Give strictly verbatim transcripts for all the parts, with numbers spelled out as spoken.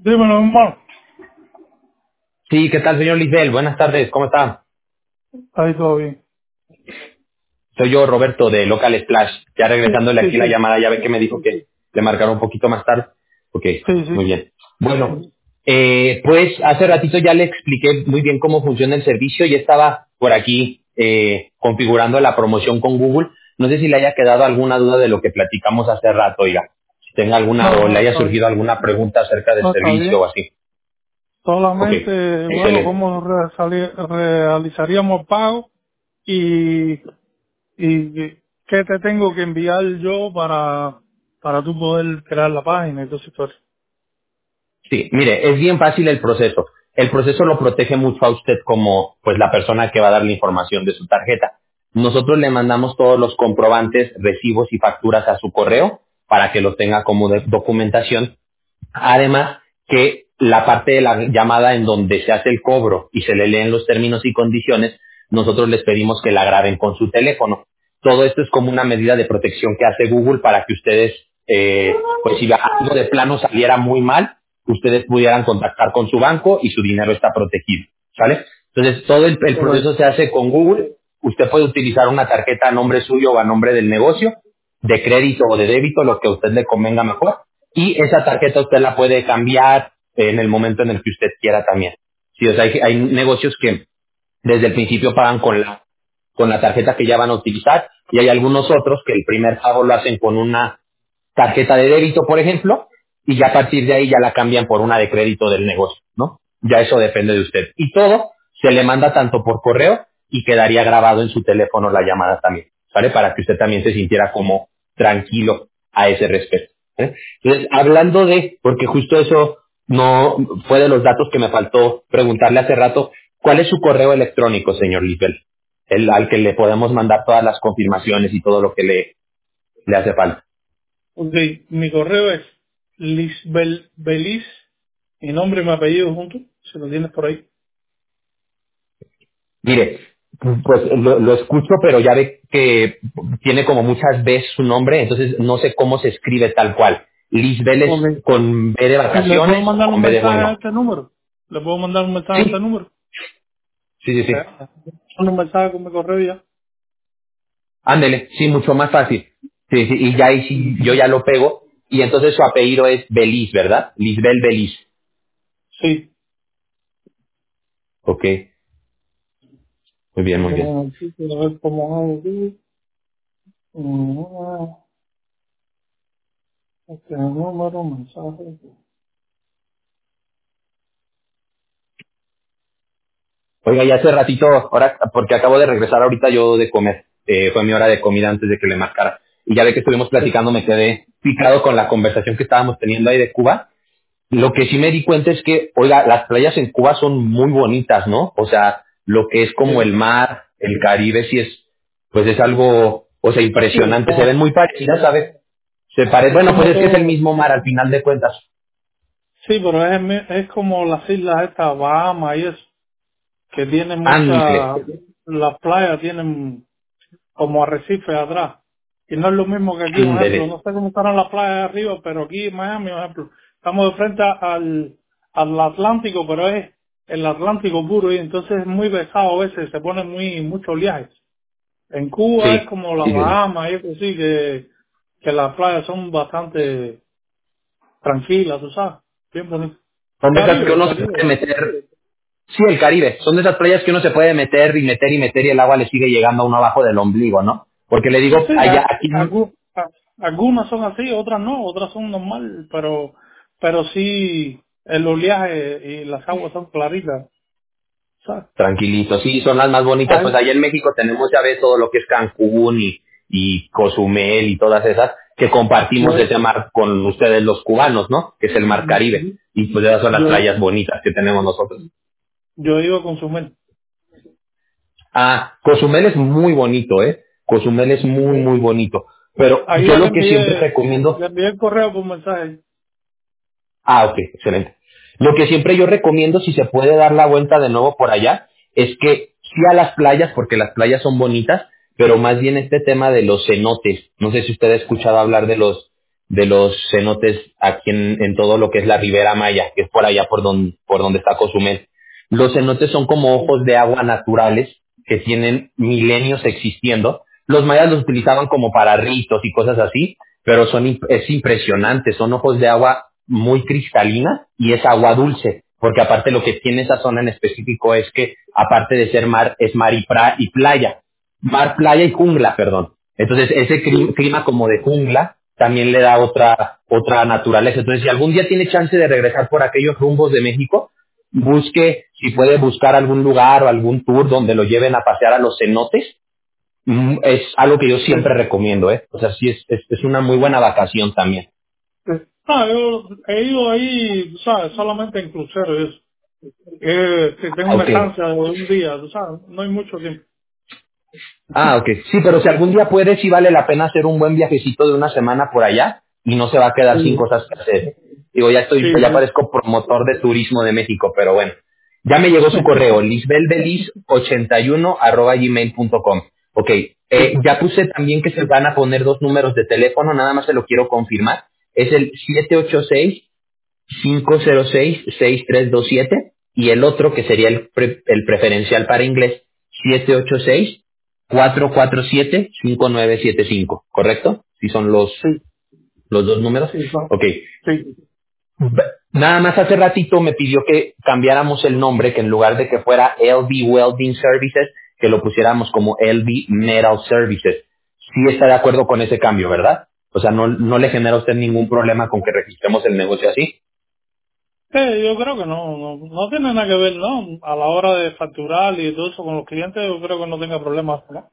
Dímelo, hermano. Sí, ¿qué tal, señor Lisbel? Buenas tardes, ¿cómo está? Ahí todo bien. Soy yo, Roberto, de Local Splash. Ya Sí, regresándole sí, aquí la sí. llamada, ya ve que me dijo que le marcaron un poquito más tarde. Ok, Sí, muy sí. bien. Bueno, eh, pues hace ratito ya le expliqué muy bien cómo funciona el servicio y estaba por aquí eh, configurando la promoción con Google. No sé si le haya quedado alguna duda de lo que platicamos hace rato, oiga. Si tenga alguna No, o le no, haya está bien. surgido alguna pregunta acerca del No, está servicio bien. o así. Ok, Solamente, bueno, excelente. cómo realizari- realizaríamos el pago y, y qué te tengo que enviar yo para, para tú poder crear la página y todo eso. Sí, mire, es bien fácil el proceso. El proceso lo protege mucho a usted como pues la persona que va a dar la información de su tarjeta. Nosotros le mandamos todos los comprobantes, recibos y facturas a su correo para que los tenga como de- documentación. Además, que la parte de la llamada en donde se hace el cobro y se le leen los términos y condiciones, nosotros les pedimos que la graben con su teléfono. Todo esto es como una medida de protección que hace Google para que ustedes, eh, pues si algo de plano saliera muy mal, ustedes pudieran contactar con su banco y su dinero está protegido, ¿sale? Entonces, todo el, el proceso Correcto. se hace con Google. Usted puede utilizar una tarjeta a nombre suyo o a nombre del negocio, de crédito o de débito, lo que a usted le convenga mejor, y esa tarjeta usted la puede cambiar en el momento en el que usted quiera también. Sí, o sea, hay, hay negocios que desde el principio pagan con la, con la tarjeta que ya van a utilizar y hay algunos otros que el primer pago lo hacen con una tarjeta de débito, por ejemplo, y ya a partir de ahí ya la cambian por una de crédito del negocio, ¿no? Ya eso depende de usted. Y todo se le manda tanto por correo y quedaría grabado en su teléfono la llamada también, ¿vale? Para que usted también se sintiera como tranquilo a ese respecto. ¿eh? Entonces, hablando de, porque justo eso no fue de los datos que me faltó preguntarle hace rato, ¿cuál es su correo electrónico, señor Lippel? El al que le podemos mandar todas las confirmaciones y todo lo que le, le hace falta. Ok, mi correo es lisbelbelis, mi nombre y mi apellido juntos, si lo tienes por ahí. Mire, pues lo, lo escucho, pero ya ve que tiene como muchas veces su nombre, entonces no sé cómo se escribe tal cual. Lisbel es Ok. con B de ¿Le puedo vacaciones o mandar con un B de mensaje a bueno. este número? ¿Le puedo mandar un mensaje a este Sí, número? sí, sí, sí. Eh, Un mensaje con mi correo ya. Ándele, sí, mucho más fácil. Sí, sí, y ya ahí sí, yo ya lo pego. Y entonces su apellido es Belis, ¿verdad? Lisbel Belis. Sí. Ok, muy bien, muy bien. Como, sí, quiero ver cómo hago aquí. Mm, Este número, mensaje. Oiga, ya hace ratito, ahora, porque acabo de regresar ahorita yo de comer. Eh, fue mi hora de comida antes de que le marcara. Y ya ve que estuvimos platicando, me quedé picado con la conversación que estábamos teniendo ahí de Cuba. Lo que sí me di cuenta es que, oiga, las playas en Cuba son muy bonitas, ¿no? O sea, lo que es como el Sí. mar, el Caribe, sí es, pues es algo, o sea, Sí, impresionante. Se ven como, muy parecidas, ¿sabes? Se pare, es bueno, pues como es que es el todo. mismo mar al final de cuentas. Sí, pero es, mi- es como las islas estas, Bahamas y eso, que tienen Ándale, muchas, las playas tienen como arrecifes atrás. Y no es lo mismo que aquí, por ejemplo, no ándale. sé cómo estarán las playas de arriba, pero aquí en Miami, por ejemplo, estamos de frente al, al Atlántico, pero es el Atlántico puro y entonces es muy pesado a veces, se pone muy, mucho oleaje. En Cuba es Sí, como la sí, sí. Sí. Bahamas y eso sí, que, que las playas son bastante tranquilas, tú sabes, bien bonitas. Son de esas que Caribe, el uno se puede Caribe. meter. Sí, el Caribe. Son de esas playas que uno se puede meter y meter y meter y el agua le sigue llegando a uno abajo del ombligo, ¿no? Porque le digo, Sí, allá, a- aquí, algu- a- algunas son así, otras no, otras son normal, pero pero sí el oleaje y las aguas son claritas, ¿sabes? tranquilito, sí, son las más bonitas. Pues Ahí, allá en México tenemos, ya ves, todo lo que es Cancún y, y Cozumel y todas esas, que yo, compartimos ese mar con ustedes los cubanos, ¿no? Que es el mar Caribe. Y pues esas son las yo, playas bonitas que tenemos nosotros. yo iba a consumir. Ah, Cozumel es muy bonito, ¿eh? Cozumel es muy, muy bonito. Pero Ahí yo ya le lo que siempre envié, recomiendo. le envié el correo por mensaje. Ah, ok, excelente. Lo que siempre yo recomiendo, si se puede dar la vuelta de nuevo por allá, es que sí a las playas, porque las playas son bonitas, pero más bien este tema de los cenotes. No sé si usted ha escuchado hablar de los de los cenotes aquí en, en todo lo que es la Ribera Maya, que es por allá por donde, por donde está Cozumel. Los cenotes son como ojos de agua naturales que tienen milenios existiendo. Los mayas los utilizaban como para ritos y cosas así, pero son imp- es impresionante, son ojos de agua muy cristalina y es agua dulce, porque aparte lo que tiene esa zona en específico es que aparte de ser mar, es mar y, pra- y playa, mar, playa y jungla, perdón. Entonces ese cli- clima como de jungla también le da otra otra naturaleza. Entonces si algún día tiene chance de regresar por aquellos rumbos de México, busque, si puede buscar algún lugar o algún tour donde lo lleven a pasear a los cenotes. Mm, es algo que yo Sí, siempre recomiendo, ¿eh? O sea, sí es, es, es una muy buena vacación también. sí. Ah, yo he ido ahí, tú ¿sabes? Solamente en crucero, eso. Eh, que tengo Ah, una ok. estancia de un día, tú ¿sabes? No hay mucho tiempo. Ah, ok. Sí, pero si algún día puede, sí vale la pena hacer un buen viajecito de una semana por allá y no se va a quedar sin Sí, cosas que hacer. Digo, ya estoy, sí, ya sí. parezco promotor de turismo de México, pero bueno. Ya me llegó su correo, lisbeldelis ochenta y uno arroba gmail punto com. Ok, eh, Sí, ya puse también que se van a poner dos números de teléfono, nada más se lo quiero confirmar. Es el siete ocho seis cinco cero seis seis tres dos siete y el otro que sería el, pre- el preferencial para inglés siete ocho seis cuatro cuatro siete cinco nueve siete cinco, ¿correcto? Si son los, sí, los dos números. sí, no. Ok. Sí. B- Nada más hace ratito me pidió que cambiáramos el nombre, que en lugar de que fuera L V Welding Services, que lo pusiéramos como L V Metal Services. Sí está de acuerdo con ese cambio, ¿verdad? O sea, no, no le genera a usted ningún problema con que registremos el negocio así. Eh, yo creo que no, no, no tiene nada que ver, ¿no? A la hora de facturar y todo eso con los clientes, yo creo que no tenga problemas, ¿no?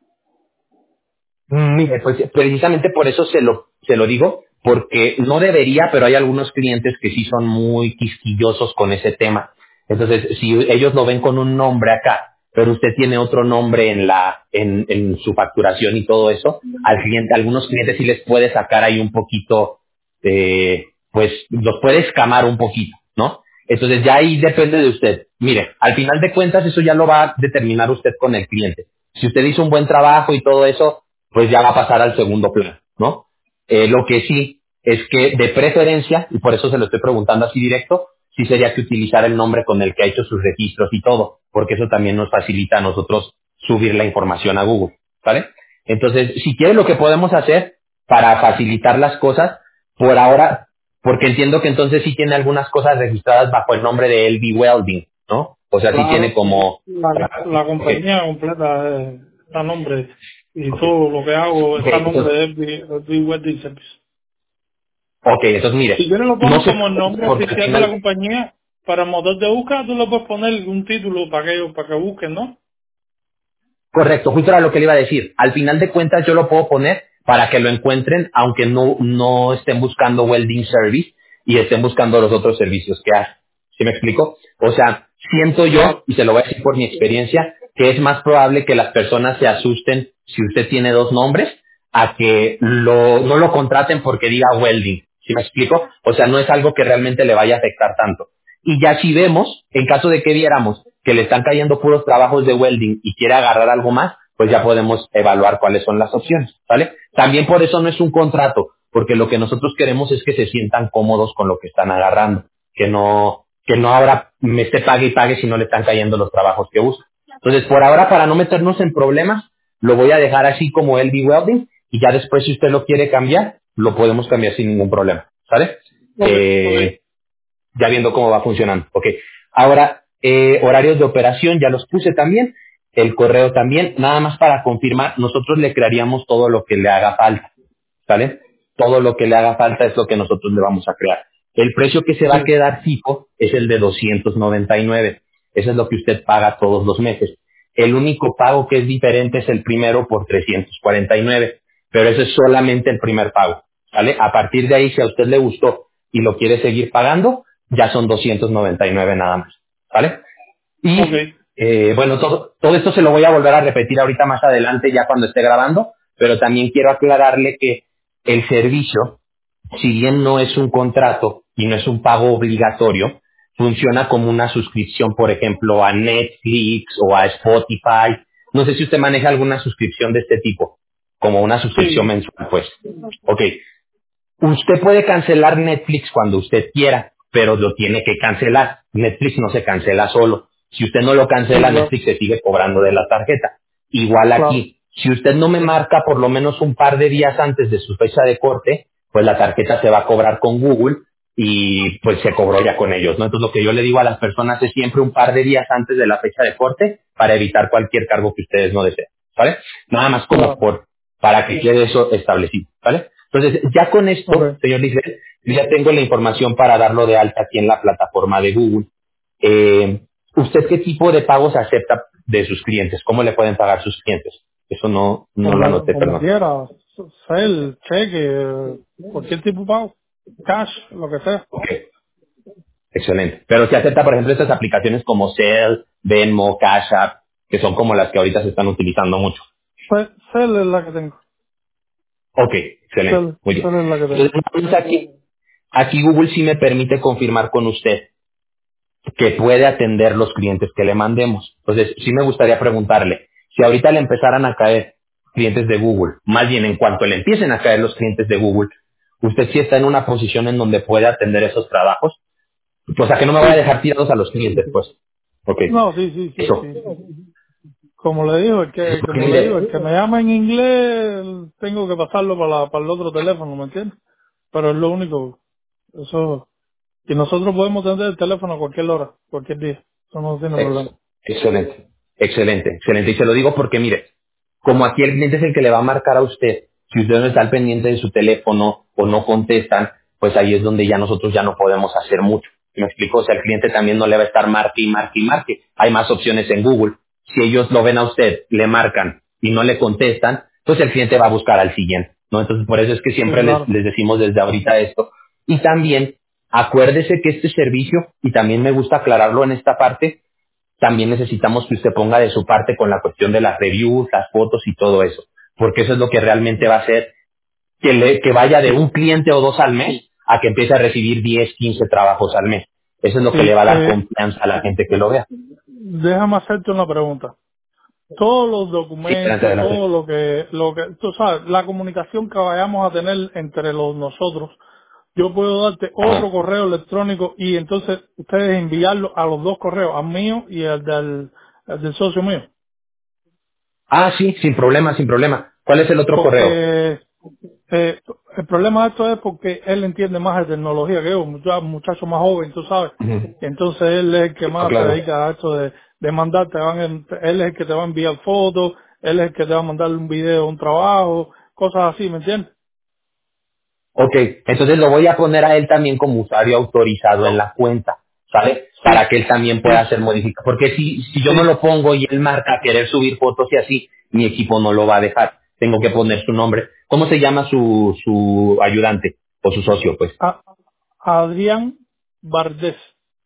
Mm, Mire, pues precisamente por eso se lo, se lo digo, porque no debería, pero hay algunos clientes que sí son muy quisquillosos con ese tema. Entonces, si ellos lo ven con un nombre acá, pero usted tiene otro nombre en la, en, en su facturación y todo eso, al cliente, a algunos clientes sí les puede sacar ahí un poquito, eh, pues los puede escamar un poquito, ¿no? Entonces ya ahí depende de usted. Mire, al final de cuentas eso ya lo va a determinar usted con el cliente. Si usted hizo un buen trabajo y todo eso, pues ya va a pasar al segundo plano, ¿no? Eh, lo que sí es que de preferencia, y por eso se lo estoy preguntando así directo, sí sería que utilizar el nombre con el que ha hecho sus registros y todo, porque eso también nos facilita a nosotros subir la información a Google, ¿vale? Entonces, si quiere lo que podemos hacer para facilitar las cosas, por ahora, porque entiendo que entonces sí tiene algunas cosas registradas bajo el nombre de L V Welding, ¿no? O sea, sí tiene Claro, como... la, la Ok, compañía completa eh, está a nombre y ok, todo lo que hago ok, está a nombre entonces, de F B, F B Wedding Service. ok, entonces Si mire, quieres lo no pongo sé, como el nombre porque al oficial de la final, compañía, para el motor de búsqueda tú le puedes poner un título para que ellos, para que busquen, ¿no? correcto, justo era lo que le iba a decir. Al final de cuentas yo lo puedo poner para que lo encuentren, aunque no, no estén buscando welding service y estén buscando los otros servicios que hay. ¿Sí me explico? O sea, siento yo, Claro, y se lo voy a decir por mi experiencia, que es más probable que las personas se asusten si usted tiene dos nombres a que lo, no lo contraten porque diga welding. ¿Sí me explico? O sea, no es algo que realmente le vaya a afectar tanto. Y ya si vemos, en caso de que viéramos que le están cayendo puros trabajos de welding y quiere agarrar algo más, pues ya podemos evaluar cuáles son las opciones, ¿vale? También por eso no es un contrato, porque lo que nosotros queremos es que se sientan cómodos con lo que están agarrando, que no, que no ahora me esté pague y pague si no le están cayendo los trabajos que busca. Entonces, por ahora, para no meternos en problemas, lo voy a dejar así como L B Welding y ya después, si usted lo quiere cambiar, lo podemos cambiar sin ningún problema, ¿sale? ok, ok. Eh, ya viendo cómo va funcionando. Ok. Ahora, eh, horarios de operación ya los puse también, el correo también, nada más para confirmar, nosotros le crearíamos todo lo que le haga falta, ¿sale? Todo lo que le haga falta es lo que nosotros le vamos a crear. El precio que se va a Sí, quedar fijo es el de doscientos noventa y nueve. Eso es lo que usted paga todos los meses. El único pago que es diferente es el primero por trescientos cuarenta y nueve, pero ese es solamente el primer pago, ¿vale? A partir de ahí, si a usted le gustó y lo quiere seguir pagando, ya son doscientos noventa y nueve nada más, ¿vale? ok, Y eh, bueno, todo, todo esto se lo voy a volver a repetir ahorita más adelante ya cuando esté grabando, pero también quiero aclararle que el servicio, si bien no es un contrato y no es un pago obligatorio, funciona como una suscripción, por ejemplo, a Netflix o a Spotify. No sé si usted maneja alguna suscripción de este tipo, como una suscripción sí, mensual, pues. Ok, Usted puede cancelar Netflix cuando usted quiera, pero lo tiene que cancelar. Netflix no se cancela solo. Si usted no lo Sí, cancela, claro, Netflix se sigue cobrando de la tarjeta. Igual claro, aquí, si usted no me marca por lo menos un par de días antes de su fecha de corte, pues la tarjeta se va a cobrar con Google y pues se cobró ya con ellos, ¿no? Entonces lo que yo le digo a las personas es siempre un par de días antes de la fecha de corte para evitar cualquier cargo que ustedes no deseen, ¿vale? Nada más como claro. por, para que quede eso establecido, ¿vale? Entonces, ya con esto, Okay. señor Lisbeth, yo ya tengo la información para darlo de alta aquí en la plataforma de Google. Eh, ¿Usted qué tipo de pagos acepta de sus clientes? ¿Cómo le pueden pagar sus clientes? Eso no, no lo Como, anoté, como perdón. quiera, cel, cheque, eh, cualquier tipo de pago, cash, lo que sea. Ok, excelente. Pero si acepta, por ejemplo, estas aplicaciones como Zelle, Venmo, Cash App, que son como las que ahorita se están utilizando mucho. Ce- Cel es la que tengo. Ok, excelente, Cel, muy bien. cel es la que tengo. Entonces, entonces aquí, aquí Google sí me permite confirmar con usted que puede atender los clientes que le mandemos. Entonces, sí me gustaría preguntarle, si ahorita le empezaran a caer clientes de Google, más bien en cuanto le empiecen a caer los clientes de Google, usted sí está en una posición en donde puede atender esos trabajos, o sea, que no me vaya a Sí, dejar sí. tirados a los clientes, pues. Ok, No, sí, sí, sí, eso. sí, sí. Como le digo, el Eso que, porque como le digo, el mire, que me llama en inglés, tengo que pasarlo para, la, para el otro teléfono, ¿me entiendes? Pero es lo único, eso, y nosotros podemos atender el teléfono a cualquier hora, cualquier día, eso no tiene problema. Ex- excelente, excelente, excelente. Y se lo digo porque, mire, como aquí el cliente es el que le va a marcar a usted, si usted no está al pendiente de su teléfono o no contestan, pues ahí es donde ya nosotros ya no podemos hacer mucho. ¿Me explico? O sea, el cliente también no le va a estar marque y marque y marque. Hay más opciones en Google. Si ellos lo ven a usted, le marcan y no le contestan, pues el cliente va a buscar al siguiente, ¿no? Entonces, por eso es que Sí, siempre les, claro. les decimos desde ahorita esto. Y también, acuérdese que este servicio, y también me gusta aclararlo en esta parte, también necesitamos que usted ponga de su parte con la cuestión de las reviews, las fotos y todo eso, porque eso es lo que realmente va a hacer que, le, que vaya de un cliente o dos al mes a que empiece a recibir diez, quince trabajos al mes. Eso es lo que le Sí, va a dar eh, confianza a la gente que lo vea. déjame hacerte una pregunta. Todos los Sí, adelante, documentos, todo adelante. lo que, lo que, tú sabes, la comunicación que vayamos a tener entre los nosotros, yo puedo darte otro Ajá. correo electrónico y entonces ustedes enviarlo a los dos correos, al mío y al del, al del socio mío. Ah, sí, sin problema, sin problema. ¿Cuál es el otro correo? Porque eh, el problema de esto es porque él entiende más de tecnología que yo, un muchacho, muchacho más joven, tú sabes. Ujú. Entonces él es el que Ah, más se claro. dedica a esto de, de mandar, te van, en- él es el que te va a enviar fotos, él es el que te va a mandar un video, un trabajo, cosas así, ¿me entiendes? Ok, entonces lo voy a poner a él también como usuario autorizado en la cuenta, ¿sale? Sí, Para que él también pueda sí, hacer modificaciones. Porque si, si yo no sí. lo pongo y él marca a querer subir fotos y así, mi equipo no lo va a dejar. Tengo que poner su nombre. ¿Cómo se llama su, su ayudante o su socio, pues? A- Adrián Vardés.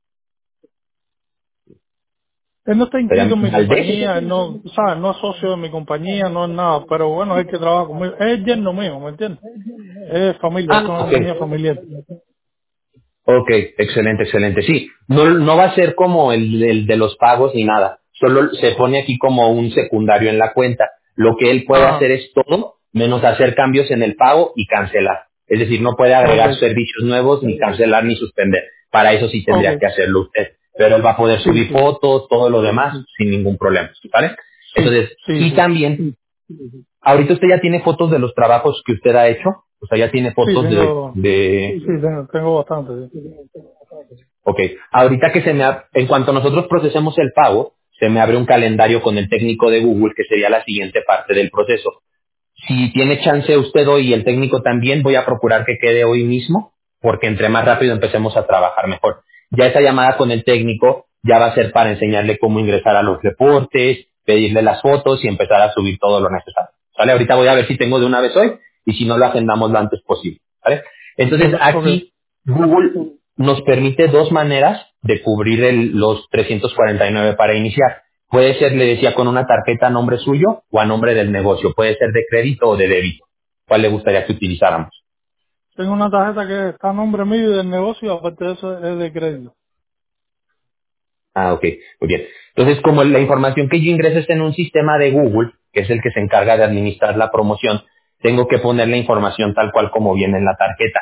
Él no está ¿Se inscrito llama en mi Valdés? compañía, él no, ¿sabes? No es socio de mi compañía, no es nada, pero bueno, es el que trabaja conmigo. Es yerno mío, ¿me entiendes? Es familia, es Ah, una compañía ok. familiar. Ok, excelente, excelente. Sí, no, no va a ser como el, el de los pagos ni nada. Solo se pone aquí como un secundario en la cuenta. Lo que él puede hacer Ajá, es todo menos hacer cambios en el pago y cancelar. Es decir, no puede ok, agregar servicios nuevos, ni cancelar, ni suspender. Para eso sí ok, tendría que hacerlo usted. Pero él va a poder sí, subir sí, fotos, todo lo demás, sin ningún problema. ¿Vale? sí, Entonces, sí, y sí, también, ahorita usted ya tiene fotos de los trabajos que usted ha hecho. O sea, ya tiene sí, fotos de, tengo, de sí, tengo, tengo bastante, sí. Ok, ahorita que se me, ab- en cuanto nosotros procesemos el pago, se me abre un calendario con el técnico de Google, que sería la siguiente parte del proceso. Si tiene chance usted hoy y el técnico también, voy a procurar que quede hoy mismo, porque entre más rápido empecemos a trabajar mejor. Ya esa llamada con el técnico ya va a ser para enseñarle cómo ingresar a los reportes, pedirle las fotos y empezar a subir todo lo necesario. ¿Vale? Ahorita voy a ver si tengo de una vez hoy y si no lo agendamos lo antes posible. ¿Vale? Entonces Ok, ok. aquí Google nos permite dos maneras de cubrir el- los trescientos cuarenta y nueve para iniciar. Puede ser, le decía, con una tarjeta a nombre suyo o a nombre del negocio. Puede ser de crédito o de débito. ¿Cuál le gustaría que utilizáramos? Tengo una tarjeta que está a nombre mío y del negocio, aparte de eso es de crédito. Ah, ok, muy bien. Entonces, como la información que yo ingreso está en un sistema de Google, que es el que se encarga de administrar la promoción, tengo que poner la información tal cual como viene en la tarjeta.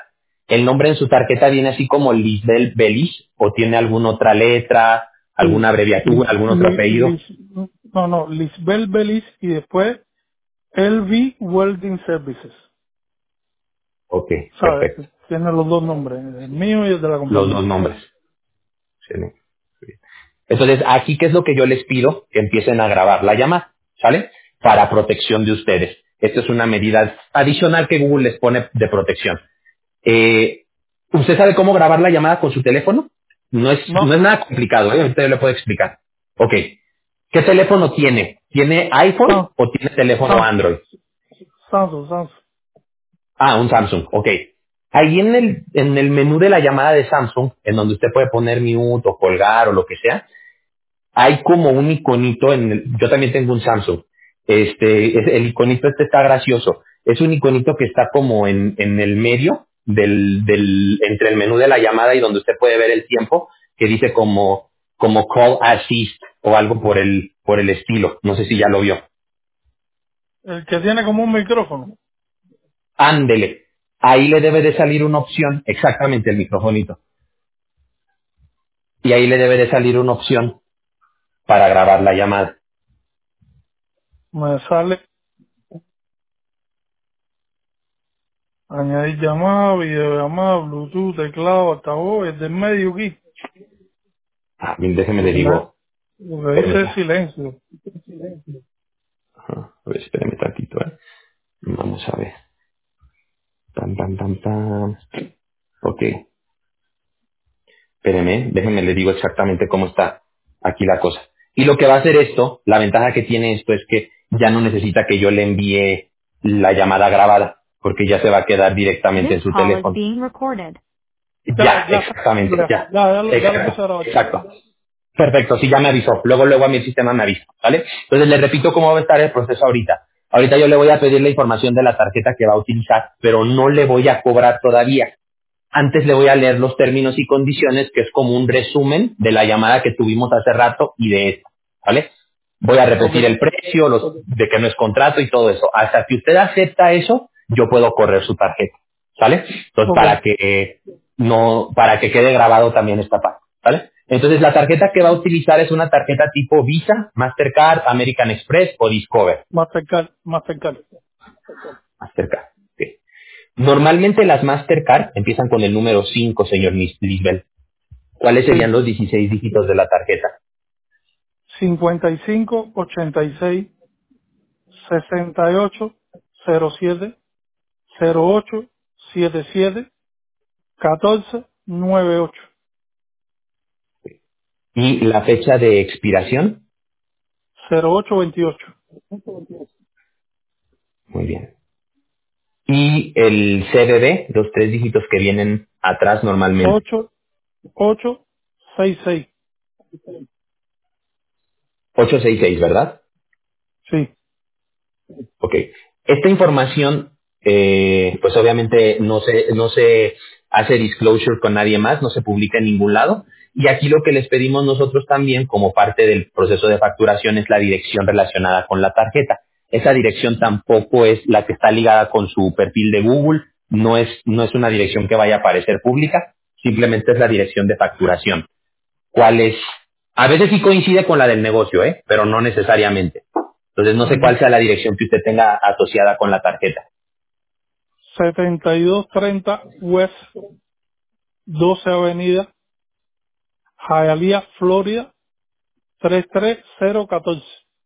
¿El nombre en su tarjeta viene así como Lisbel Belis o tiene alguna otra letra, alguna Sí. abreviatura, Lis, algún otro Li- apellido? Lis, no, no, Lisbel Belis y después L V Welding Services. Ok, ¿Sabes? perfecto. Tiene los dos nombres, el mío y el de la Los dos compañía. nombres. Excelente. Entonces, aquí, ¿qué es lo que yo les pido? Que empiecen a grabar la llamada, ¿sale? Para protección de ustedes. Esto es una medida adicional que Google les pone de protección. Eh, ¿Usted sabe cómo grabar la llamada con su teléfono? No es, no No, es nada complicado, ¿eh? Ahorita yo le puedo explicar. Ok. ¿Qué teléfono tiene? ¿Tiene iPhone Sam- o tiene teléfono Samsung, Android? Samsung, Samsung. Ah, un Samsung. Ok. Ahí en el, en el menú de la llamada de Samsung, en donde usted puede poner mute o colgar o lo que sea, hay como un iconito en el- yo también tengo un Samsung. Este, es- el iconito este está gracioso. Es un iconito que está como en, en el medio del, del, entre el menú de la llamada y donde usted puede ver el tiempo, que dice como, como call assist o algo por el, por el estilo. No sé si ya lo vio. El que tiene como un micrófono. Ándele. Ahí le debe de salir una opción, exactamente el microfonito. Y ahí le debe de salir una opción para grabar la llamada. Me sale añadir llamada, videollamada, Bluetooth, teclado, altavoz, el del medio aquí. Ah, bien, déjeme Lo le que, me- digo, lo que dice es permita. silencio. Ajá, a ver, espérame tantito, ¿eh? Vamos a ver. Tan, tan, tan, tan. Ok, espéreme, déjenme le digo exactamente cómo está aquí la cosa. Y lo que va a hacer esto, la ventaja que tiene esto es que ya no necesita que yo le envíe la llamada grabada, porque ya se va a quedar directamente en This su call is teléfono. being recorded. Ya, Ya, ya, exactamente, ya, ya. ya, ya, lo, ya lo puse Exacto, a grabar. exacto. Perfecto, sí, ya me avisó. Luego, luego a mi sistema me avisa, ¿vale? Entonces le repito cómo va a estar el proceso ahorita. Ahorita yo le voy a pedir la información de la tarjeta que va a utilizar, pero no le voy a cobrar todavía. Antes le voy a leer los términos y condiciones, que es como un resumen de la llamada que tuvimos hace rato y de esta, ¿vale? Voy a Ok, repetir el precio, los, de que no es contrato y todo eso. Hasta que usted acepta eso, yo puedo correr su tarjeta, ¿sale? Entonces, ok. para que eh, no, para que quede grabado también esta parte, ¿vale? Entonces, la tarjeta que va a utilizar es una tarjeta tipo Visa, Mastercard, American Express o Discover. Mastercard, Mastercard. Mastercard. Ok. Normalmente las Mastercard empiezan con el número cinco, señor Lis- Lisbel. ¿Cuáles serían Sí. los dieciséis dígitos de la tarjeta? cincuenta y cinco, ochenta y seis, sesenta y ocho, cero siete, cero ocho, setenta y siete, catorce, noventa y ocho, Y la fecha de expiración. cero ocho veintiocho, Muy bien. Y el C V V, los tres dígitos que vienen atrás normalmente. ocho, ocho, seis seis. ochocientos sesenta y seis, ¿verdad? Sí. Ok. Esta información, eh, pues obviamente no se, no se hace disclosure con nadie más, no se publica en ningún lado. Y aquí lo que les pedimos nosotros también, como parte del proceso de facturación, es la dirección relacionada con la tarjeta. Esa dirección tampoco es la que está ligada con su perfil de Google, no es, no es una dirección que vaya a aparecer pública, simplemente es la dirección de facturación. ¿Cuál es? A veces sí coincide con la del negocio, ¿eh? Pero no necesariamente. Entonces no sé cuál Ujú. sea la dirección que usted tenga asociada con la tarjeta. setenta y dos treinta West doce Avenida, Hialeah, Florida, tres tres cero uno cuatro.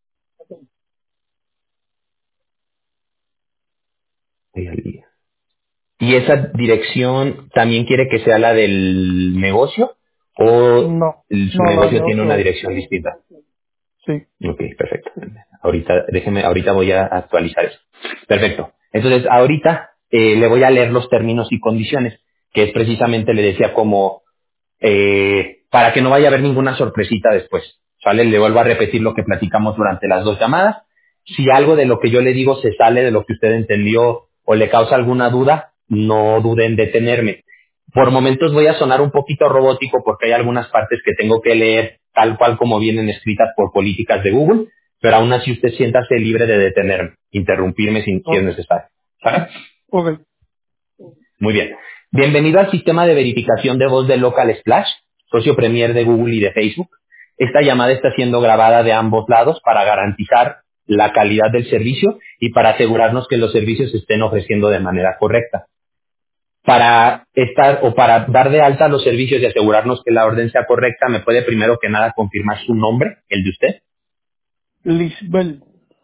Ay, al día. ¿Y esa dirección también quiere que sea la del negocio o No, el- su no, la del negocio tiene una negocio. dirección distinta? Sí. Ok, perfecto. Ahorita, déjeme, ahorita voy a actualizar eso. Perfecto. Entonces, ahorita eh, le voy a leer los términos y condiciones, que es precisamente, le decía, como eh, para que no vaya a haber ninguna sorpresita después. ¿Sale? Le vuelvo a repetir lo que platicamos durante las dos llamadas. Si algo de lo que yo le digo se sale de lo que usted entendió o le causa alguna duda, no duden en detenerme. Por momentos voy a sonar un poquito robótico porque hay algunas partes que tengo que leer tal cual como vienen escritas por políticas de Google, pero aún así usted siéntase libre de detenerme, interrumpirme si, si es O- necesario. ¿Sale? ok. Muy bien. Bienvenido al sistema de verificación de voz de Local Splash, socio premier de Google y de Facebook. Esta llamada está siendo grabada de ambos lados para garantizar la calidad del servicio y para asegurarnos que los servicios se estén ofreciendo de manera correcta. Para estar o para dar de alta los servicios y asegurarnos que la orden sea correcta, ¿me puede primero que nada confirmar su nombre, el de usted? Lisbel.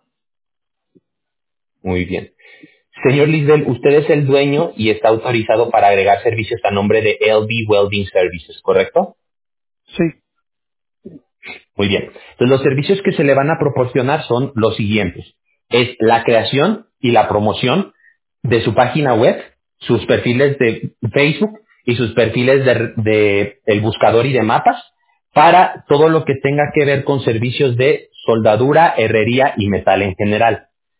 Muy bien. Señor Lisbel, usted es el dueño y está autorizado para agregar servicios a nombre de L B Welding Services, ¿correcto? Sí. Muy bien. Entonces, los servicios que se le van a proporcionar son los siguientes. Es la creación y la promoción de su página web, sus perfiles de Facebook y sus perfiles de, de el buscador y de mapas para todo lo que tenga que ver con servicios de soldadura, herrería y metal en general.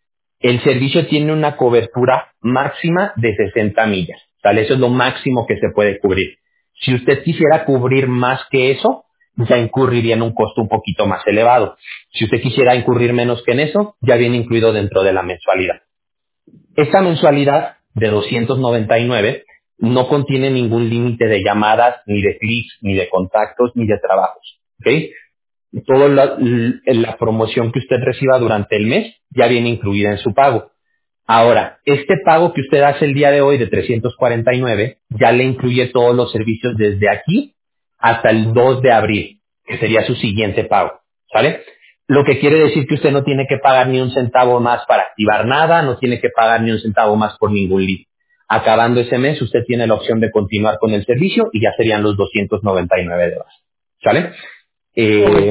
El servicio tiene una cobertura máxima de sesenta millas. ¿Sale? Eso es lo máximo que se puede cubrir. Si usted quisiera cubrir más que eso, ya incurriría en un costo un poquito más elevado. Si usted quisiera incurrir menos que en eso, ya viene incluido dentro de la mensualidad. Esta mensualidad de doscientos noventa y nueve no contiene ningún límite de llamadas, ni de clics, ni de contactos, ni de trabajos. ¿Ok? Toda la, la promoción que usted reciba durante el mes ya viene incluida en su pago. Ahora, este pago que usted hace el día de hoy de trescientos cuarenta y nueve ya le incluye todos los servicios desde aquí hasta el dos de abril, que sería su siguiente pago, ¿sale? Lo que quiere decir que usted no tiene que pagar ni un centavo más para activar nada, no tiene que pagar ni un centavo más por ningún lead. Acabando ese mes, usted tiene la opción de continuar con el servicio y ya serían los doscientos noventa y nueve de base, ¿sale? Eh,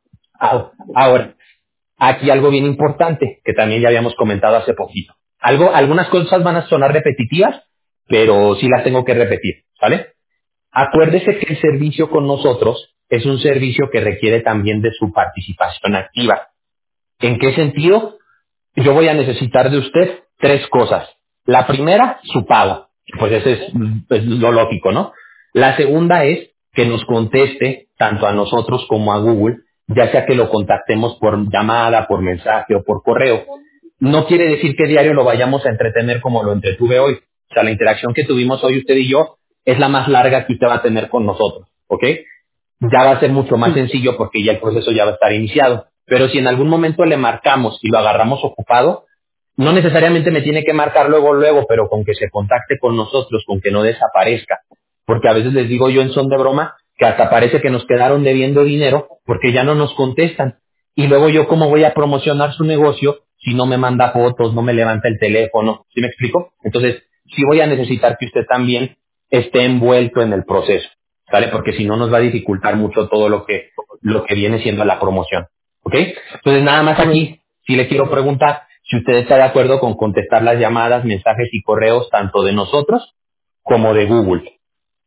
ah, ahora, aquí algo bien importante que también ya habíamos comentado hace poquito. Algo, algunas cosas van a sonar repetitivas, pero sí las tengo que repetir, ¿vale? Acuérdese que el servicio con nosotros es un servicio que requiere también de su participación activa. ¿En qué sentido? Yo voy a necesitar de usted tres cosas. La primera, su pago. Pues ese es, es lo lógico, ¿no? La segunda es que nos conteste tanto a nosotros como a Google, ya sea que lo contactemos por llamada, por mensaje o por correo. No quiere decir que diario lo vayamos a entretener como lo entretuve hoy. O sea, la interacción que tuvimos hoy usted y yo es la más larga que usted va a tener con nosotros, ¿ok? Ya va a ser mucho más Sí. sencillo porque ya el proceso ya va a estar iniciado. Pero si en algún momento le marcamos y lo agarramos ocupado, no necesariamente me tiene que marcar luego, luego, pero con que se contacte con nosotros, con que no desaparezca. Porque a veces les digo yo en son de broma que hasta parece que nos quedaron debiendo dinero porque ya no nos contestan. Y luego yo cómo voy a promocionar su negocio si no me manda fotos, no me levanta el teléfono. ¿Sí me explico? Entonces, sí voy a necesitar que usted también esté envuelto en el proceso. ¿Sale? Porque si no nos va a dificultar mucho todo lo que, lo que viene siendo la promoción. ¿Ok? Entonces nada más Ok. aquí, si le quiero preguntar si usted está de acuerdo con contestar las llamadas, mensajes y correos tanto de nosotros como de Google.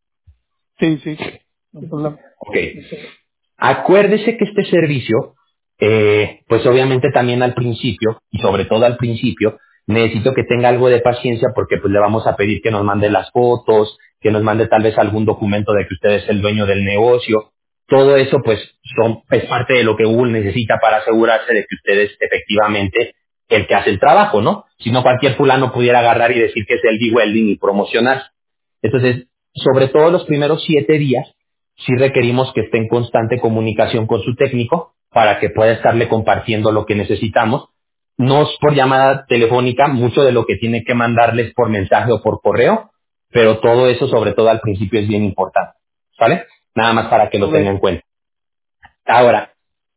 Sí, sí. No hay problema. Ok. Acuérdese que este servicio, eh, pues obviamente también al principio, y sobre todo al principio, necesito que tenga algo de paciencia porque pues le vamos a pedir que nos mande las fotos, que nos mande tal vez algún documento de que usted es el dueño del negocio. Todo eso pues son, es parte de lo que Google necesita para asegurarse de que usted es efectivamente el que hace el trabajo, ¿no? Si no cualquier fulano pudiera agarrar y decir que es el D-Welding y promocionar. Entonces, sobre todo los primeros siete días, sí requerimos que esté en constante comunicación con su técnico para que pueda estarle compartiendo lo que necesitamos. No es por llamada telefónica, mucho de lo que tiene que mandarles por mensaje o por correo, pero todo eso, sobre todo al principio, es bien importante. ¿Vale? Nada más para que lo Ok. tenga en cuenta. Ahora,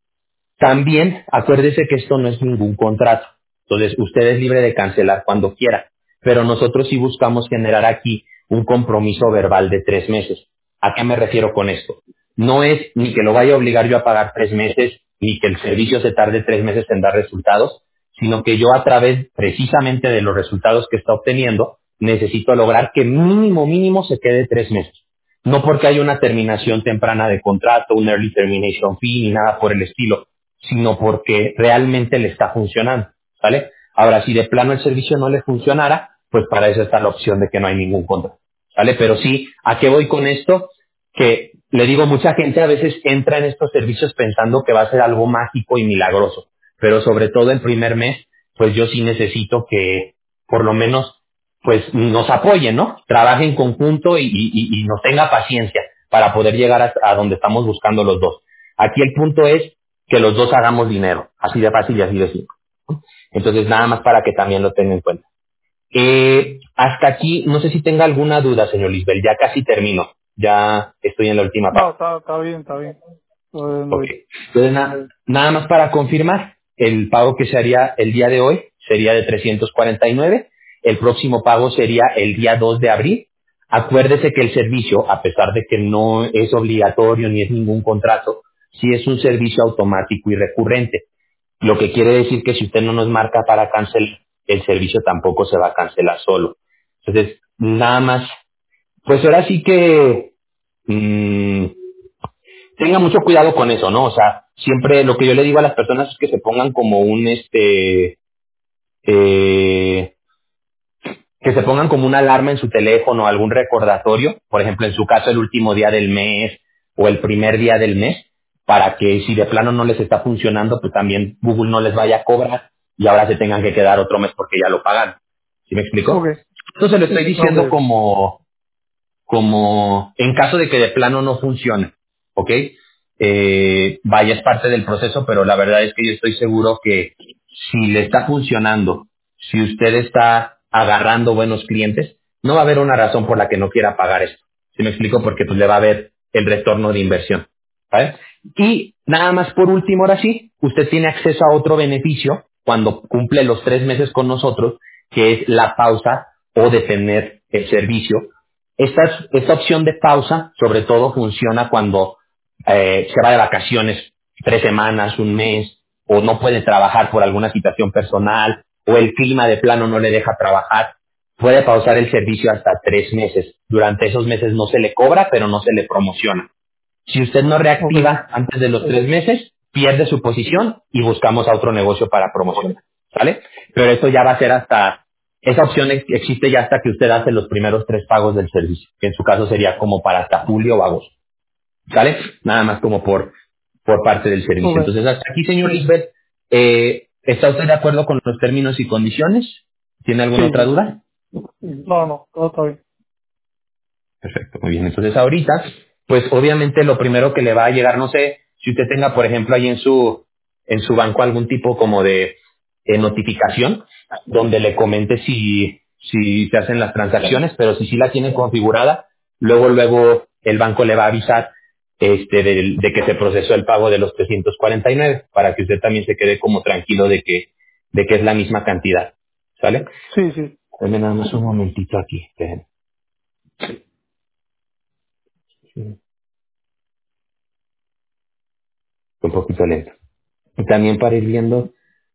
también acuérdese que esto no es ningún contrato. Entonces, usted es libre de cancelar cuando quiera. Pero nosotros sí buscamos generar aquí un compromiso verbal de tres meses. ¿A qué me refiero con esto? No es ni que lo vaya a obligar yo a pagar tres meses, ni que el servicio se tarde tres meses en dar resultados, sino que yo a través precisamente de los resultados que está obteniendo, necesito lograr que mínimo, mínimo se quede tres meses. No porque haya una terminación temprana de contrato, un early termination fee, ni nada por el estilo, sino porque realmente le está funcionando, ¿vale? Ahora, si de plano el servicio no le funcionara, pues para eso está la opción de que no hay ningún contrato, ¿vale? Pero sí, ¿a qué voy con esto? Que le digo, mucha gente a veces entra en estos servicios pensando que va a ser algo mágico y milagroso, pero sobre todo el primer mes, pues yo sí necesito que por lo menos pues nos apoye, ¿no? Trabaje en conjunto y, y, y nos tenga paciencia para poder llegar a, a donde estamos buscando los dos. Aquí el punto es que los dos hagamos dinero, así de fácil y así de simple. Entonces, nada más para que también lo tengan en cuenta. Eh, hasta aquí, no sé si tenga alguna duda, señor Lisbel, ya casi termino, ya estoy en la última No, parte. está, está bien, está bien. Estoy viendo Ok. ahorita. Entonces, na- nada más para confirmar, el pago que se haría el día de hoy sería de trescientos cuarenta y nueve, el próximo pago sería el día dos de abril. Acuérdese que el servicio, a pesar de que no es obligatorio ni es ningún contrato, sí es un servicio automático y recurrente. Lo que quiere decir que si usted no nos marca para cancelar, el servicio tampoco se va a cancelar solo. Entonces, nada más, pues ahora sí que mm, tenga mucho cuidado con eso, ¿no? O sea, siempre lo que yo le digo a las personas es que se pongan como un, este, eh, que se pongan como una alarma en su teléfono, algún recordatorio, por ejemplo, en su caso el último día del mes o el primer día del mes, para que si de plano no les está funcionando, pues también Google no les vaya a cobrar y ahora se tengan que quedar otro mes porque ya lo pagan. ¿Sí me explico? Ok, Entonces lo estoy diciendo ok, como como en caso de que de plano no funcione, ¿ok? Eh, vaya, es parte del proceso, pero la verdad es que yo estoy seguro que si le está funcionando, si usted está agarrando buenos clientes, no va a haber una razón por la que no quiera pagar esto. ¿Sí me explico? Porque pues le va a ver el retorno de inversión, ¿vale? Y nada más por último, ahora sí, usted tiene acceso a otro beneficio cuando cumple los tres meses con nosotros, que es la pausa o detener el servicio. Esta, esta opción de pausa, sobre todo, funciona cuando eh, se va de vacaciones tres semanas, un mes, o no puede trabajar por alguna situación personal, o el clima de plano no le deja trabajar. Puede pausar el servicio hasta tres meses. Durante esos meses no se le cobra, pero no se le promociona. Si usted no ok, reactiva antes de los tres meses, pierde su posición y buscamos a otro negocio para promocionar. ¿Sale? Pero esto ya va a ser hasta, esa opción ex- existe ya hasta que usted hace los primeros tres pagos del servicio, que en su caso sería como para hasta julio o agosto. ¿Sale? Nada más como por, por parte del servicio. ok. Entonces, hasta aquí, señor Lisbeth, eh, ¿está usted de acuerdo con los términos y condiciones? ¿Tiene alguna Sí, otra sí. duda? No, no, todo está bien. Perfecto, muy bien. Entonces ahorita, pues obviamente lo primero que le va a llegar, no sé si usted tenga, por ejemplo, ahí en su, en su banco algún tipo como de, eh, notificación donde le comente si, si se hacen las transacciones, pero si sí la tiene configurada, luego, luego el banco le va a avisar este, de, de que se procesó el pago de los trescientos cuarenta y nueve para que usted también se quede como tranquilo de que, de que es la misma cantidad. ¿Sale? Sí, sí. Denme nada más un momentito aquí. Esperen. Un poquito lento. Y también para ir viendo.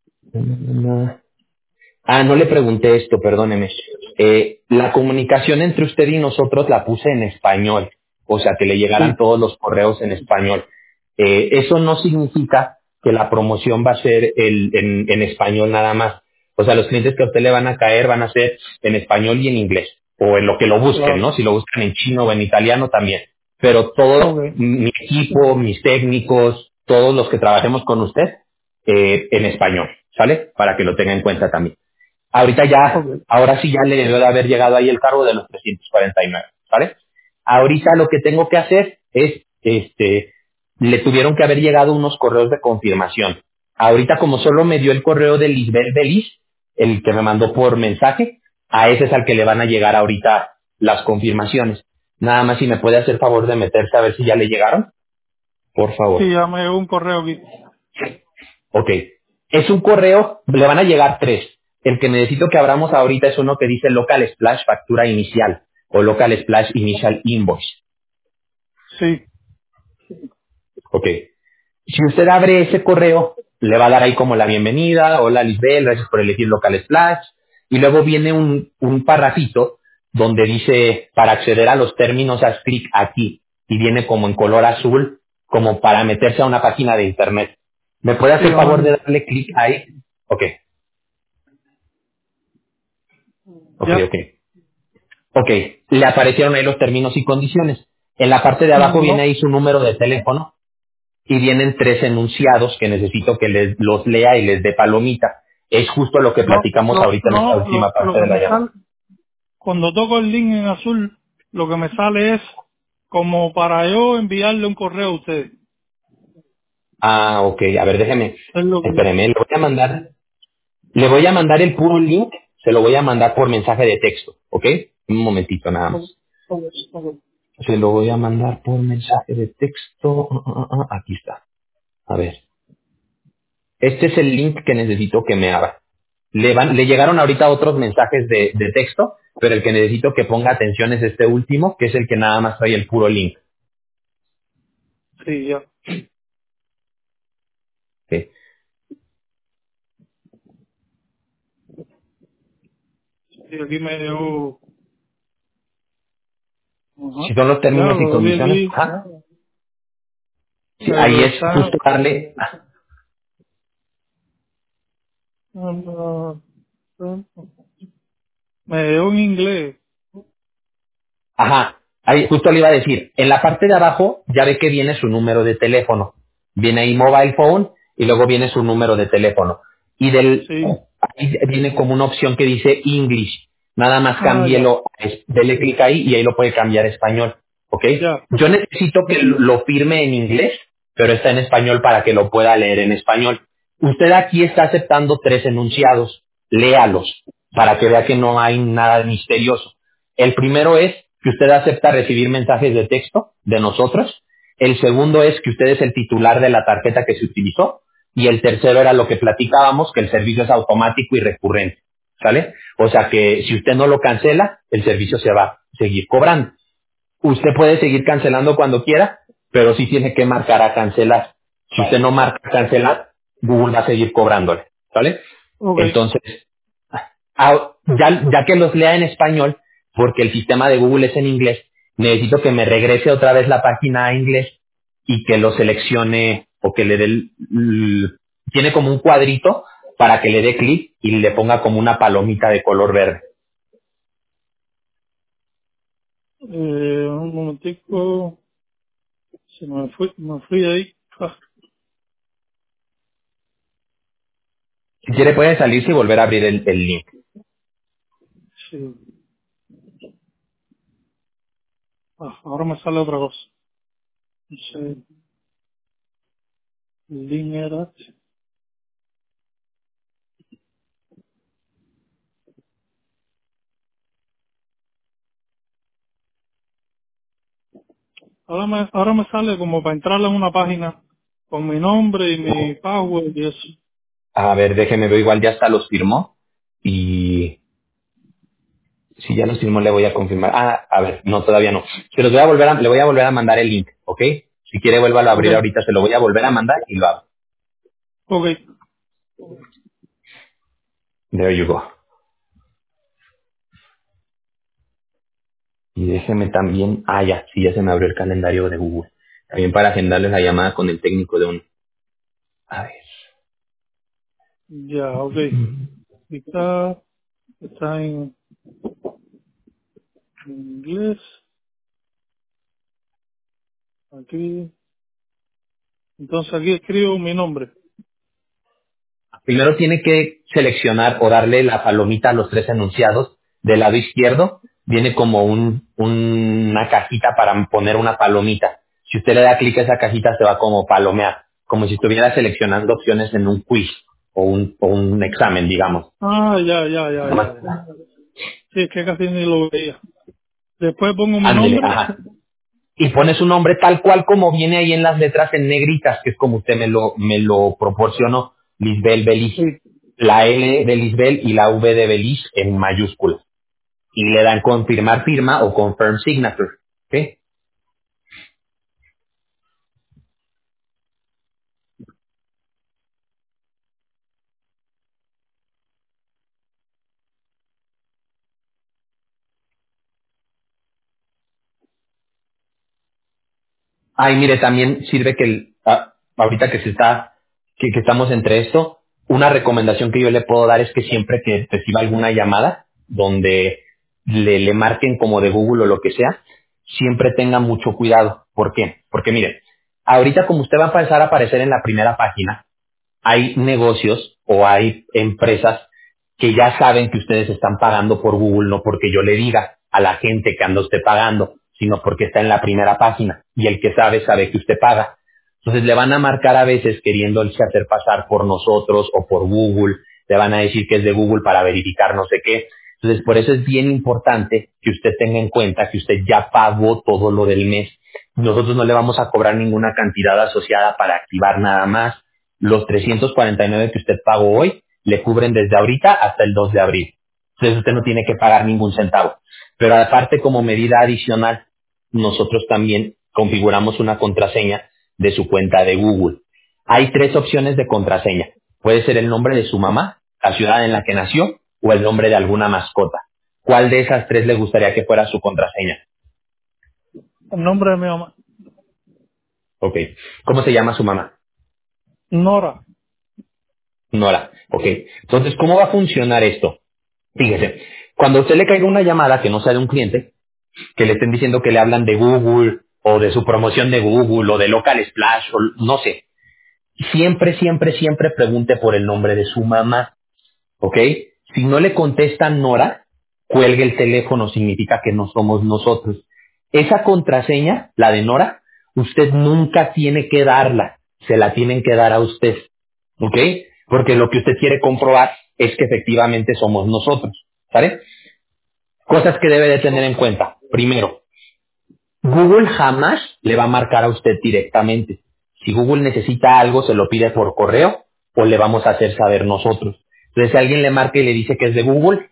Ah, no le pregunté esto, perdóneme. Eh, la comunicación entre usted y nosotros la puse en español, o sea, que le llegaran Sí, todos los correos en español. Eh, eso no significa que la promoción va a ser el- en, en español nada más. O sea, los clientes que a usted le van a caer van a ser en español y en inglés, o en lo que lo busquen, claro. ¿no? Si lo buscan en chino o en italiano también. Pero todo, Ok, mi equipo, mis técnicos, todos los que trabajemos con usted, eh, en español, ¿sale? Para que lo tenga en cuenta también. Ahorita ya, ok. ahora sí ya le debe de haber llegado ahí el cargo de los trescientos cuarenta y nueve, ¿vale? Ahorita lo que tengo que hacer es, este, le tuvieron que haber llegado unos correos de confirmación. Ahorita como solo me dio el correo de Lisbeth Belis, el que me mandó por mensaje, a ese es al que le van a llegar ahorita las confirmaciones. Nada más si me puede hacer favor de meterse a ver si ya le llegaron, por favor. Sí, ya me llegó un correo aquí. Ok. Es un correo, le van a llegar tres. El que necesito que abramos ahorita es uno que dice Local Splash Factura Inicial o Local Splash Initial Invoice. Sí. Ok. Si usted abre ese correo, le va a dar ahí como la bienvenida, hola Lisbeth, gracias por elegir Local Splash. Y luego viene un, un parrafito donde dice, para acceder a los términos, haz clic aquí. Y viene como en color azul, como para meterse a una página de internet. ¿Me puede Sí, hacer ya me favor de metí. darle clic ahí? Ok, ok, Ya. ok. Ok, le aparecieron ahí los términos y condiciones. En la parte de abajo viene No, ahí su número de teléfono y vienen tres enunciados que necesito que les, los lea y les dé palomita. Es justo lo que no, platicamos lo, ahorita en esta no, última lo, lo parte que de la me sale, llamada. cuando toco el link en azul, lo que me sale es como para yo enviarle un correo a ustedes. Ah, ok. A ver, déjeme. Es lo que... Espéreme, le voy a mandar, le voy a mandar el puro link, se lo voy a mandar por mensaje de texto, ¿ok? Un momentito nada Ok, más. ok, ok. Se lo voy a mandar por mensaje de texto. Ah, ah, ah, aquí está. A ver. Este es el link que necesito que me abra. Le, van, le llegaron ahorita otros mensajes de, de texto, pero el que necesito que ponga atención es este último, que es el que nada más trae el puro link. Sí, ya. ¿Ok? Sí, aquí me dio... Ajá. Si son los Ya, términos y lo vi condiciones, aquí. ajá. Sí, ahí Pero es está... justo darle, ah, me dio en inglés. ajá, ahí justo le iba a decir, en la parte de abajo ya ve que viene su número de teléfono. Viene ahí mobile phone y luego viene su número de teléfono. Y del, Sí. ahí viene como una opción que dice English. Nada más Ah, ya. cámbielo, es- dele clic ahí y ahí lo puede cambiar a español. ¿Ok? Ya. Yo necesito que lo lo firme en inglés, pero está en español para que lo pueda leer en español. Usted aquí está aceptando tres enunciados. Léalos para que vea que no hay nada misterioso. El primero es que usted acepta recibir mensajes de texto de nosotros. El segundo es que usted es el titular de la tarjeta que se utilizó. Y el tercero era lo que platicábamos, que el servicio es automático y recurrente. ¿Sale? O sea que si usted no lo cancela, el servicio se va a seguir cobrando. Usted puede seguir cancelando cuando quiera, pero sí tiene que marcar a cancelar. Si usted no marca cancelar, Google va a seguir cobrándole. ¿Sale? Ok. Entonces, ah, ya, ya que los lea en español, porque el sistema de Google es en inglés, necesito que me regrese otra vez la página a inglés y que lo seleccione o que le dé, el- l- tiene como un cuadrito para que le dé clic y le ponga como una palomita de color verde. Eh, un momentico. Se me fui, me fui de ahí. Ah, Si quiere puede salirse y volver a abrir el, el link. sí. Ah, ahora me sale otra cosa. No sé. Link era. Ahora me, ahora me sale como para entrar en una página con mi nombre y mi password y eso. A ver, déjeme ver, igual ya hasta los firmó y si ya los firmó le voy a confirmar. Ah, a ver, no, todavía no. Se los voy a volver a, le voy a volver a mandar el link, ¿ok? Si quiere vuélvalo a Ok. abrir ahorita, se lo voy a volver a mandar y lo abro. Ok. There you go. Y déjeme también, ah, ya, sí, ya se me abrió el calendario de Google. También para agendarles la llamada con el técnico de un... A ver. Ya, ok. Está, está en inglés. Aquí. Entonces aquí escribo mi nombre. Primero tiene que seleccionar o darle la palomita a los tres enunciados. Del lado izquierdo viene como un, un- una cajita para poner una palomita. Si usted le da clic a esa cajita se va como palomear, como si estuviera seleccionando opciones en un quiz o un, o un examen, digamos. Ah, ya, ya, ya, ya, ya. Sí, es que casi ni lo veía. Después pongo mi Ándele, nombre. ajá. Y pone su nombre tal cual como viene ahí en las letras en negritas, que es como usted me lo, me lo proporcionó, Lisbel Belis. Sí. La L de Lisbel y la V de Belis en mayúsculas. Y le dan confirmar firma o confirm signature. ¿Ok? Ay, mire, también sirve que el- ah, ahorita que se está, que, que estamos entre esto, una recomendación que yo le puedo dar es que siempre que reciba alguna llamada donde le, le marquen como de Google o lo que sea, siempre tenga mucho cuidado. ¿Por qué? Porque mire, ahorita como usted va a empezar a aparecer en la primera página, hay negocios o hay empresas que ya saben que ustedes están pagando por Google, no porque yo le diga a la gente que anda usted pagando, sino porque está en la primera página y el que sabe, sabe que usted paga. Entonces le van a marcar a veces queriéndose hacer pasar por nosotros o por Google, le van a decir que es de Google para verificar no sé qué. Entonces por eso es bien importante que usted tenga en cuenta que usted ya pagó todo lo del mes. Nosotros no le vamos a cobrar ninguna cantidad asociada para activar nada más. Los trescientos cuarenta y nueve que usted pagó hoy le cubren desde ahorita hasta el dos de abril. Entonces usted no tiene que pagar ningún centavo. Pero aparte, como medida adicional, nosotros también configuramos una contraseña de su cuenta de Google. Hay tres opciones de contraseña. Puede ser el nombre de su mamá, la ciudad en la que nació, o el nombre de alguna mascota. ¿Cuál de esas tres le gustaría que fuera su contraseña? El nombre de mi mamá. Ok. ¿Cómo se llama su mamá? Nora. Nora. Ok. Entonces, ¿cómo va a funcionar esto? Fíjese, cuando a usted le caiga una llamada que no sea de un cliente, que le estén diciendo que le hablan de Google, o de su promoción de Google, o de Local Splash, o no sé, siempre, siempre, siempre pregunte por el nombre de su mamá. ¿Ok? Si no le contestan Nora, cuelgue el teléfono, significa que no somos nosotros. Esa contraseña, la de Nora, usted nunca tiene que darla, se la tienen que dar a usted. ¿Ok? Porque lo que usted quiere comprobar es que efectivamente somos nosotros. ¿Sale? Cosas que debe de tener en cuenta. Primero, Google jamás le va a marcar a usted directamente. Si Google necesita algo, se lo pide por correo o le vamos a hacer saber nosotros. Entonces, si alguien le marca y le dice que es de Google,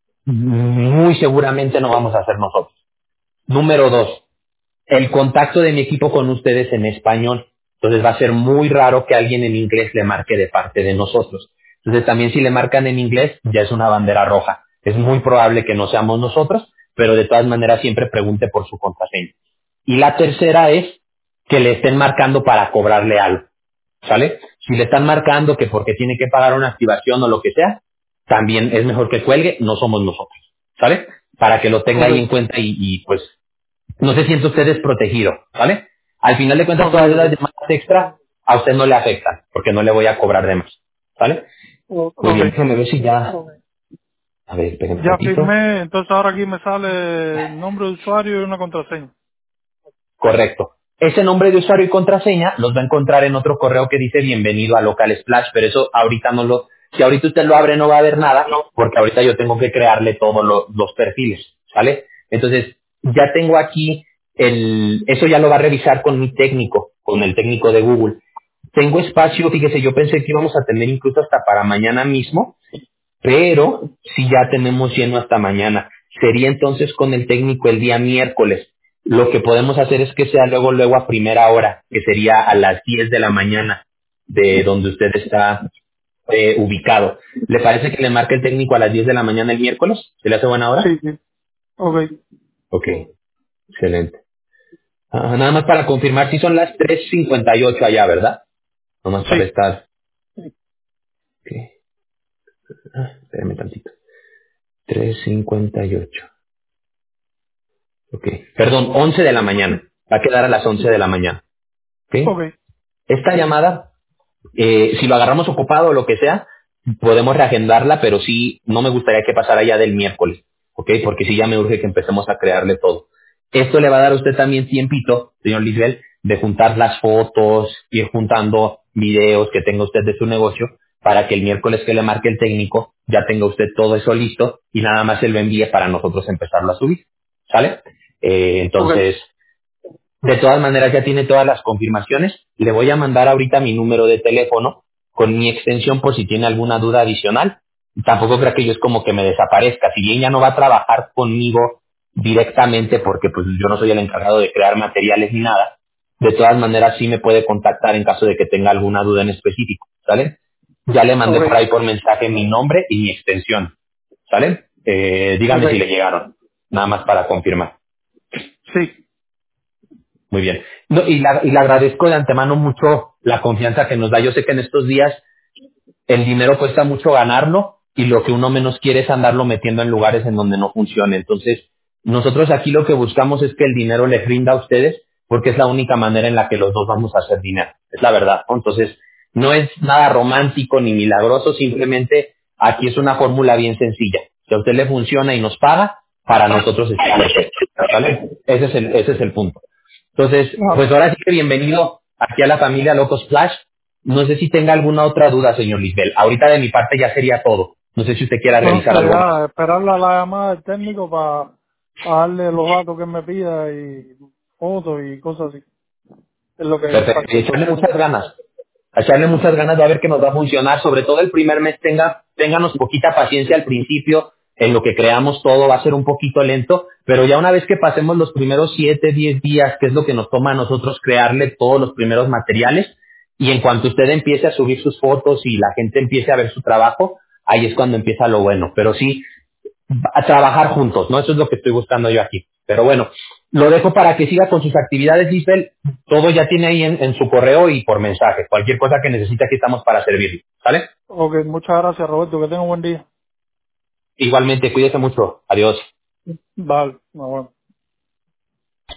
muy seguramente no vamos a hacer nosotros. Número dos, el contacto de mi equipo con ustedes en español. Entonces, va a ser muy raro que alguien en inglés le marque de parte de nosotros. Entonces, también si le marcan en inglés, ya es una bandera roja. Es muy probable que no seamos nosotros, pero de todas maneras siempre pregunte por su contraseña. Y la tercera es que le estén marcando para cobrarle algo. ¿Sale? Si le están marcando que porque tiene que pagar una activación o lo que sea, también es mejor que cuelgue, no somos nosotros. ¿Sale? Para que lo tenga Ok. ahí en cuenta y, y, pues no se siente usted desprotegido. ¿Vale? Al final de cuentas Ok, todas las ok. demás extra a usted no le afectan porque no le voy a cobrar de más. ¿Vale? O- Muy Ok. bien, déjeme ver si ya... A ver, espérenme un Ya ratito. firmé, entonces ahora aquí me sale el nombre de usuario y una contraseña. Correcto. Ese nombre de usuario y contraseña los va a encontrar en otro correo que dice bienvenido a Local Splash, pero eso ahorita no lo, si ahorita usted lo abre no va a haber nada, porque ahorita yo tengo que crearle todos lo- los perfiles, ¿sale? Entonces, ya tengo aquí el, eso ya lo va a revisar con mi técnico, con el técnico de Google. Tengo espacio, fíjese, yo pensé que íbamos a tener incluso hasta para mañana mismo, pero si ya tenemos lleno hasta mañana, sería entonces con el técnico el día miércoles. Lo que podemos hacer es que sea luego, luego a primera hora, que sería a las diez de la mañana de donde usted está eh, ubicado. ¿Le parece que le marque el técnico a las diez de la mañana el miércoles? ¿Se le hace buena hora? Sí, sí. Ok. Ok, excelente. Ah, nada más para confirmar si son las tres cincuenta y ocho allá, ¿verdad? Nada más para Sí. estar. Ok, espérame tantito. tres cincuenta y ocho. Ok. Perdón, once de la mañana. Va a quedar a las once de la mañana. ¿Ok? Ok. Esta llamada, eh, si lo agarramos ocupado o lo que sea, podemos reagendarla, pero sí, no me gustaría que pasara ya del miércoles. ¿Ok? Porque sí ya me urge que empecemos a crearle todo. Esto le va a dar a usted también tiempito, señor Lisbel, de juntar las fotos, ir juntando videos que tenga usted de su negocio, para que el miércoles que le marque el técnico ya tenga usted todo eso listo y nada más se lo envíe para nosotros empezarlo a subir. ¿Sale? Eh, Ok. entonces, de todas maneras ya tiene todas las confirmaciones. Le voy a mandar ahorita mi número de teléfono con mi extensión por si tiene alguna duda adicional. Tampoco creo que yo es como que me desaparezca. Si bien ya no va a trabajar conmigo directamente porque pues yo no soy el encargado de crear materiales ni nada, de todas maneras sí me puede contactar en caso de que tenga alguna duda en específico. ¿Sale? Ya le mandé Ok. por ahí por mensaje mi nombre y mi extensión. ¿Sale? Eh, Ok. dígame si le llegaron. Nada más para confirmar. Sí. Muy bien. No, y, la- y le agradezco de antemano mucho la confianza que nos da. Yo sé que en estos días el dinero cuesta mucho ganarlo y lo que uno menos quiere es andarlo metiendo en lugares en donde no funcione. Entonces, nosotros aquí lo que buscamos es que el dinero les rinda a ustedes porque es la única manera en la que los dos vamos a hacer dinero. Es la verdad, ¿no? Entonces, no es nada romántico ni milagroso, simplemente Aquí es una fórmula bien sencilla. Si a usted le funciona y nos paga, para nosotros está perfecto, ¿vale? Ese es el, ese es el punto. Entonces, No, pues ahora sí que bienvenido aquí a la familia Locos Flash. No sé si tenga alguna otra duda, señor Lisbel. Ahorita de mi parte ya sería todo. No sé si usted quiera revisar entonces algo más. ya esperarle a la llamada del técnico para darle los datos que me pida y fotos y cosas así. Es lo que Perfecto. falta. Y echarle muchas ganas. A echarle muchas ganas de ver que nos va a funcionar. Sobre todo el primer mes tenga, ténganos poquita paciencia al principio. En lo que creamos todo va a ser un poquito lento, pero ya una vez que pasemos los primeros siete, diez días, que es lo que nos toma a nosotros crearle todos los primeros materiales, y en cuanto usted empiece a subir sus fotos y la gente empiece a ver su trabajo, ahí es cuando empieza lo bueno. Pero sí, a trabajar juntos, ¿no? Eso es lo que estoy buscando yo aquí. Pero bueno, lo dejo para que siga con sus actividades, Giselle. Todo ya tiene ahí en, en su correo y por mensaje. Cualquier cosa que necesite, aquí estamos para servirle. ¿Vale? Ok, muchas gracias Roberto, que tenga un buen día. Igualmente, cuídese mucho. Adiós. Vale, bueno.